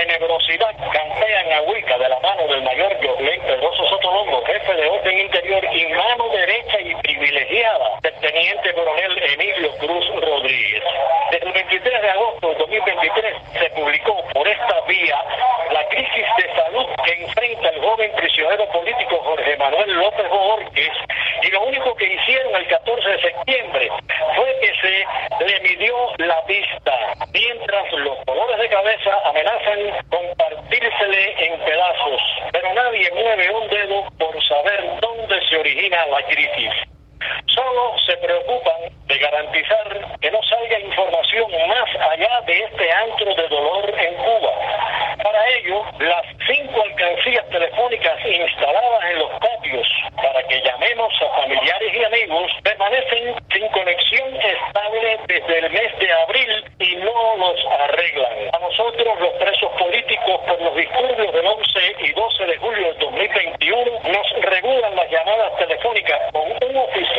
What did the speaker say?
tenebrosidad campea en Agüica de la mano del mayor Jorley Pedroso Sotolongo, jefe de orden interior y mano derecha y privilegiada del teniente coronel Emilio Cruz Rodríguez. Desde el 23 de agosto de 2023 se publicó por esta vía la crisis de salud que enfrenta el joven prisionero político Jorge Manuel López Bohórquez, y lo único que hicieron el 14 de septiembre fue que se le midió la vista, mientras los dolores de cabeza amenazan con partírsele en pedazos, pero nadie mueve un dedo por saber dónde se origina la crisis. Solo se preocupan de garantizar que no salga información más allá de este antro de dolor en Cuba. Para ello, las 5 alcancías telefónicas instaladas en los patios para que llamemos a familiares y amigos permanecen sin conexión estable desde el mes de abril y no los arreglan. A nosotros, los presos políticos por los disturbios del 11 y 12 de julio de 2021, nos regulan las llamadas telefónicas con un oficial